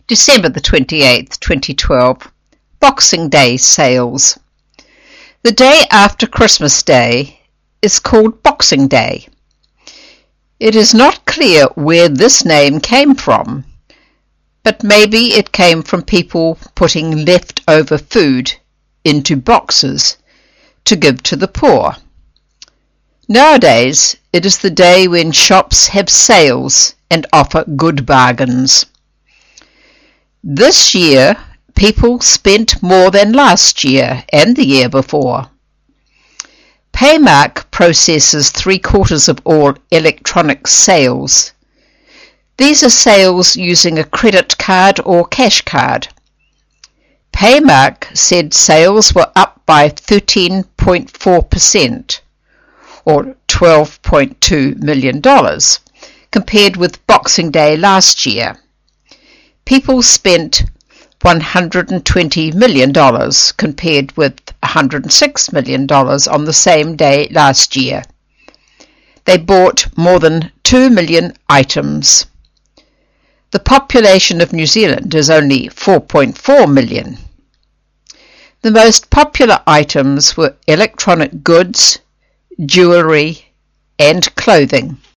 December the 28th, 2012, Boxing Day sales. The day after Christmas Day is called Boxing Day. It is not clear where this name came from, but maybe it came from people putting leftover food into boxes to give to the poor. Nowadays, it is the day when shops have sales and offer good bargains. This year, people spent more than last year and the year before. Paymark processes 3/4 of all electronic sales. These are sales using a credit card or cash card. Paymark said sales were up by 13.4%, or $12.2 million, compared with Boxing Day last year. People spent $120 million compared with $106 million on the same day last year. They bought more than 2 million items. The population of New Zealand is only 4.4 million. The most popular items were electronic goods, jewellery and clothing.